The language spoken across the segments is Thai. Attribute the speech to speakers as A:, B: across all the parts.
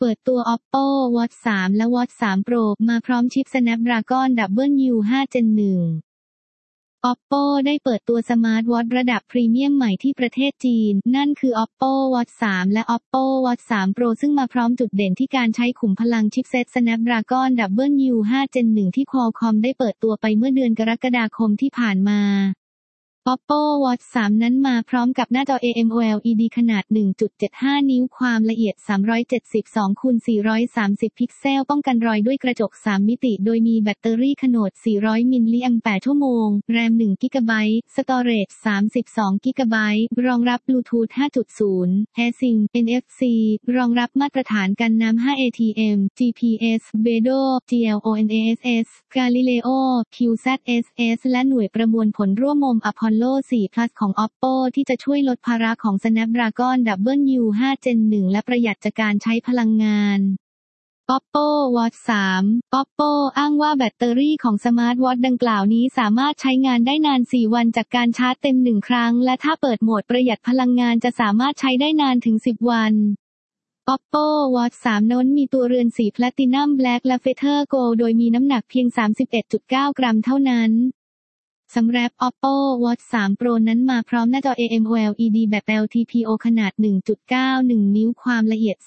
A: เปิดตัว Oppo Watch 3 และ Watch 3 Pro มาพร้อมชิป Snapdragon W5 Gen 1 Oppo ได้เปิดตัวสมาร์ทวอทช์ระดับพรีเมียมใหม่ที่ประเทศจีนนั่นคือ Oppo Watch 3 และ Oppo Watch 3 Pro ซึ่งมาพร้อมจุดเด่นที่การใช้ขุมพลังชิปเซ็ต Snapdragon W5 Gen 1 ที่ Qualcomm ได้เปิดตัวไปเมื่อเดือนกรกฎาคมที่ผ่านมา Oppo Watch 3 นั้นมาพร้อมกับหน้าจอ AMOLED ขนาด 1.75 นิ้วความละเอียด 372x430 พิกเซลป้องกันรอยด้วยกระจก 3 มิติโดยมีแบตเตอรี่ขนาด 400 มิลลิแอมป์ชั่วโมง RAM 1 GB Storage 32 GB รองรับ Bluetooth 5.0 eSIM NFC รองรับมาตรฐานกันน้ำ 5 ATM GPS Beidou GLONASS Galileo QZSS และหน่วยประมวลผลร่วมมุม Apollo 4 Plus ของ Oppo ที่จะช่วยลดภาระของ Snapdragon W5 Gen 1 และประหยัดจากการใช้พลังงาน Oppo Watch 3 Oppo อ้างว่าแบตเตอรี่ของสมาร์ทวอทช์ดังกล่าวนี้สามารถใช้งานได้นาน 4 วันจากการชาร์จเต็ม 1 ครั้งและถ้าเปิดโหมดประหยัดพลังงานจะสามารถใช้ได้นานถึง 10 วัน Oppo Watch 3 นั้นมีตัวเรือนสี Platinum Black และ Feather Gold โดยมีน้ำหนักเพียง 31.9 กรัมเท่านั้นสำหรับ Oppo Watch 3 Pro นั้นมาพร้อมหน้าจอ AMOLED แบบ LTPO ขนาด 1.91 นิ้วความละเอียด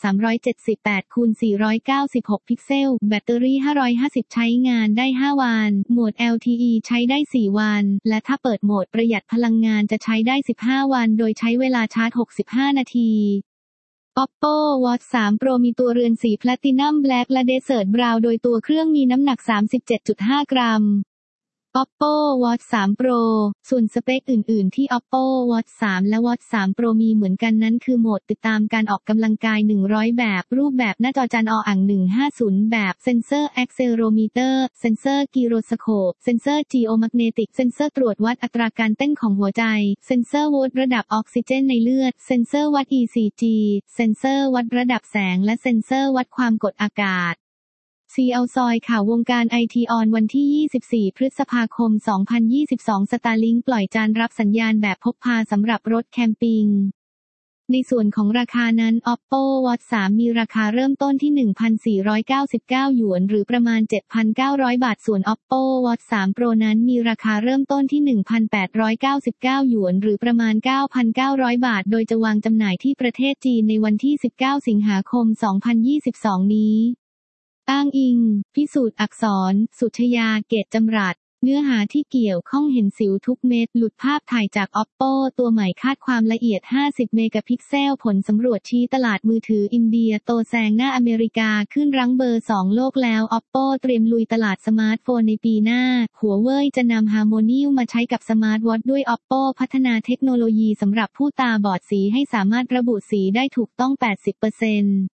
A: 378x496 พิกเซลแบตเตอรี่ 550 ใช้งานได้ 5 วันโหมด LTE ใช้ได้ 4 วันและถ้าเปิดโหมดประหยัดพลังงานจะใช้ได้ 15 วันโดยใช้เวลาชาร์จ 65 นาที Oppo Watch 3 Pro มีตัวเรือนสี Platinum Black และ Desert Brown โดยตัวเครื่องมีน้ำหนัก 37.5 กรัมOppo Watch 3 Pro ส่วนสเปคอื่นๆที่ Oppo Watch 3 และ Watch 3 Pro มีเหมือนกันนั้นคือโหมดติดตามการออกกำลังกาย 100 แบบรูปแบบหน้าจอจาน150 แบบเซ็นเซอร์ Accelerometer เซ็นเซอร์ Gyroscope เซ็นเซอร์ Geomagnetic เซ็นเซอร์ตรวจวัดอัตราการเต้นของหัวใจเซ็นเซอร์วัดระดับออกซิเจนในเลือดเซ็นเซอร์วัด ECG เซ็นเซอร์วัดระดับแสงและเซ็นเซอร์วัดความกดอากาศCL ซอยข่าววงการไอทีออนวันที่ 24 พฤษภาคม 2022 Starlink ปล่อยจานรับสัญญาณแบบพกพาสำหรับรถแคมปิงในส่วนของราคานั้น Oppo Watch 3 มีราคาเริ่มต้นที่ 1,499 หยวนหรือประมาณ 7,900 บาทส่วน Oppo Watch 3 Pro นั้นมีราคาเริ่มต้นที่ 1,899 หยวนหรือประมาณ 9,900 บาทโดยจะวางจำหน่ายที่ประเทศจีนในวันที่ 19 สิงหาคม 2022 นี้อ้างอิงพิสูจน์อักษรสุชยาเกตจำรัดเนื้อหาที่เกี่ยวข้องเห็นสิวทุกเม็ดหลุดภาพถ่ายจาก Oppo ตัวใหม่คาดความละเอียด 50 เมกะพิกเซลผลสำรวจชี้ตลาดมือถืออินเดียโตแซงหน้าอเมริกาขึ้นรั้งเบอร์ 2 โลกแล้ว Oppo เตรียมลุยตลาดสมาร์ทโฟนในปีหน้าหัวเว่ยจะนำ Harmony มาใช้กับสมาร์ทวอทช์ด้วย Oppo พัฒนาเทคโนโลยีสำหรับผู้ตาบอดสีให้สามารถระบุสีได้ถูกต้อง 80%